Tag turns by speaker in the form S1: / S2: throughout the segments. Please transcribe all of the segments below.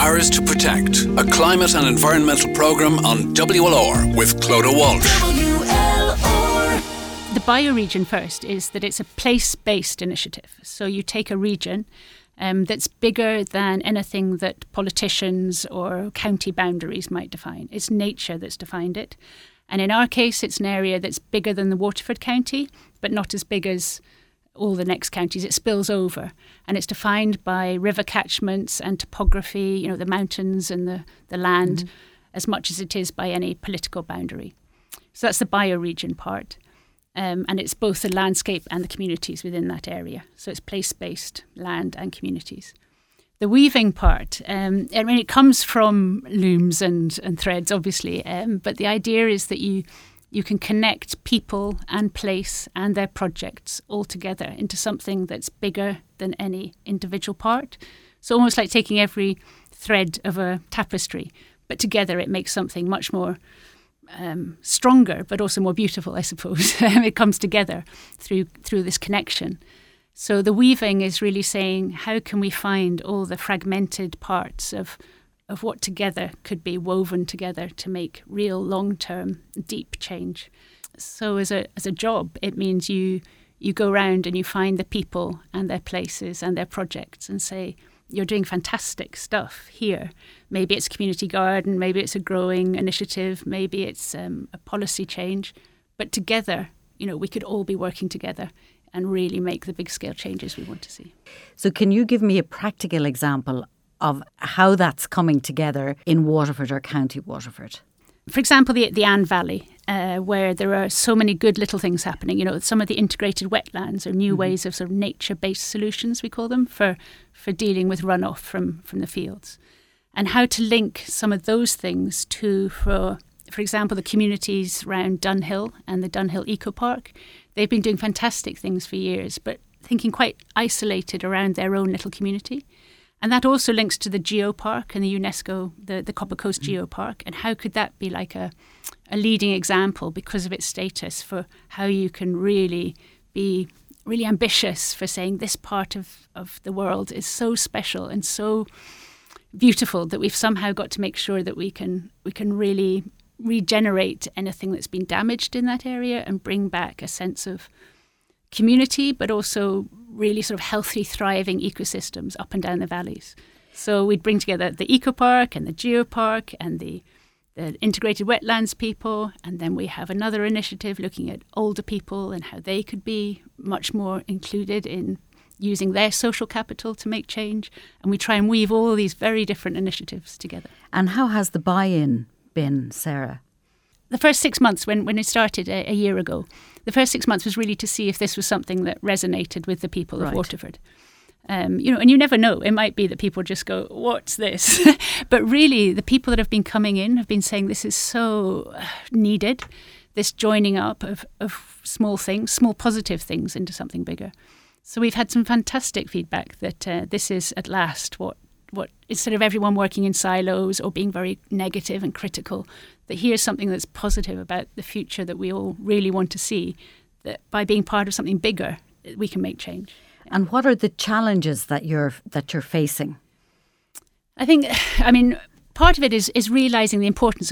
S1: Ours to Protect, a climate and environmental programme on WLR with Clodagh Walsh.
S2: The bioregion first is that it's a place-based initiative. So you take a region that's bigger than anything that politicians or county boundaries might define. It's nature that's defined it. And in our case, it's an area that's bigger than the Waterford County, but not as big as all the next counties. It spills over, and it's defined by river catchments and topography, the mountains and the land, as much as it is by any political boundary. So that's the bioregion part. And it's both the landscape and the communities within that area. So it's place-based land and communities. The weaving part, it comes from looms and threads, obviously, but the idea is that you can connect people and place and their projects all together into something that's bigger than any individual part. So almost like taking every thread of a tapestry, but together it makes something much more stronger, but also more beautiful, I suppose. It comes together through this connection. So the weaving is really saying, how can we find all the fragmented parts of what together could be woven together to make real long-term, deep change. So as a job, it means you go around and you find the people and their places and their projects and say, you're doing fantastic stuff here. Maybe it's a community garden, maybe it's a growing initiative, maybe it's a policy change. But together, we could all be working together and really make the big scale changes we want to see.
S3: So can you give me a practical example of how that's coming together in Waterford or County Waterford?
S2: For example, the Anne Valley, where there are so many good little things happening. Some of the integrated wetlands are new ways of sort of nature-based solutions, we call them, for dealing with runoff from the fields. And how to link some of those things to, for example, the communities around Dunhill and the Dunhill Eco Park. They've been doing fantastic things for years, but thinking quite isolated around their own little community. And that also links to the Geopark and the UNESCO, the Copper Coast Geopark. And how could that be like a leading example because of its status for how you can really be really ambitious for saying this part of the world is so special and so beautiful that we've somehow got to make sure that we can really regenerate anything that's been damaged in that area and bring back a sense of community, but also really sort of healthy, thriving ecosystems up and down the valleys. So we'd bring together the Eco Park and the Geopark and the integrated wetlands people, and then we have another initiative looking at older people and how they could be much more included in using their social capital to make change. And we try and weave all these very different initiatives together.
S3: And how has the buy-in been, Sarah?
S2: The first 6 months, when it started a year ago, the first 6 months was really to see if this was something that resonated with the people of Waterford. And you never know. It might be that people just go, what's this? But really, the people that have been coming in have been saying this is so needed, this joining up of small things, small positive things into something bigger. So we've had some fantastic feedback that this is at last what instead of everyone working in silos or being very negative and critical, that here's something that's positive about the future that we all really want to see, that by being part of something bigger, we can make change.
S3: And what are the challenges that you're facing?
S2: I mean, part of it is realising the importance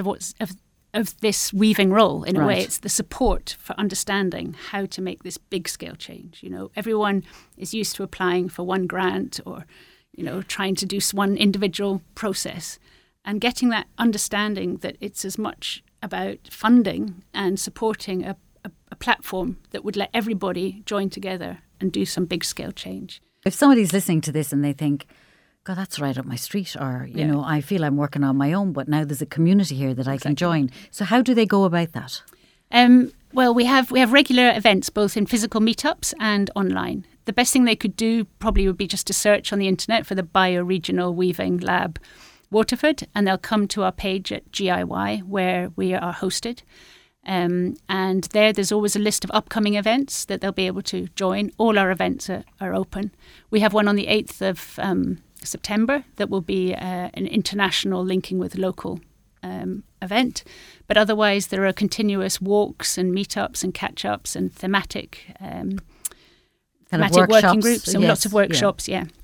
S2: of this weaving role. In a way, it's the support for understanding how to make this big scale change. Everyone is used to applying for one grant or trying to do one individual process, and getting that understanding that it's as much about funding and supporting a platform that would let everybody join together and do some big scale change.
S3: If somebody's listening to this and they think, God, that's right up my street, or, I feel I'm working on my own, but now there's a community here that I can join. So how do they go about that?
S2: Well, we have regular events, both in physical meetups and online. The best thing they could do probably would be just to search on the internet for the Bioregional Weaving Lab Waterford, and they'll come to our page at GIY where we are hosted. And there's always a list of upcoming events that they'll be able to join. All our events are open. We have one on the 8th of September that will be an international linking with local event. But otherwise, there are continuous walks and meetups and catch-ups and thematic working groups and lots of workshops,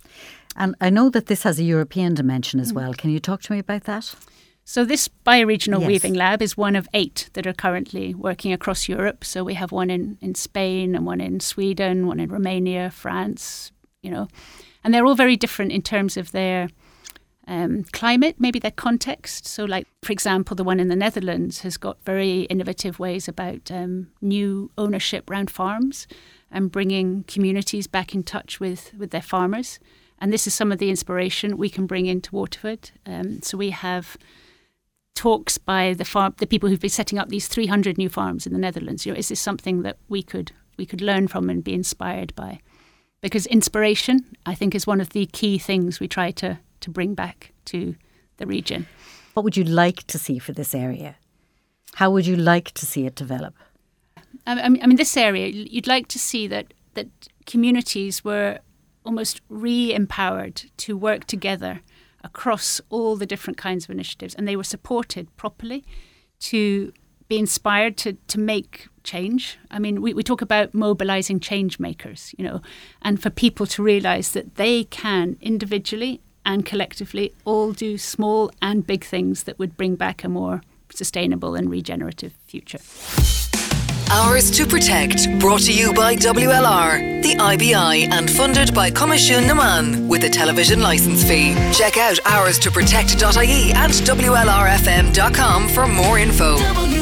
S3: And I know that this has a European dimension as well. Can you talk to me about that?
S2: So this bioregional weaving lab is one of 8 that are currently working across Europe. So we have one in Spain and one in Sweden, one in Romania, France, and they're all very different in terms of their climate, maybe their context. So like, for example, the one in the Netherlands has got very innovative ways about new ownership around farms and bringing communities back in touch with their farmers. And this is some of the inspiration we can bring into Waterford. So we have talks by the people who've been setting up these 300 new farms in the Netherlands. Is this something that we could learn from and be inspired by? Because inspiration, I think, is one of the key things we try to bring back to the region.
S3: What would you like to see for this area? How would you like to see it develop?
S2: I mean, this area, you'd like to see that communities were almost re-empowered to work together across all the different kinds of initiatives, and they were supported properly to be inspired to make change. I mean, we talk about mobilising change makers, and for people to realise that they can individually and collectively all do small and big things that would bring back a more sustainable and regenerative future.
S4: Ours to Protect, brought to you by WLR, the IBI, and funded by Comisiún na Man with a television licence fee. Check out ourstoprotect.ie and WLRFM.com for more info.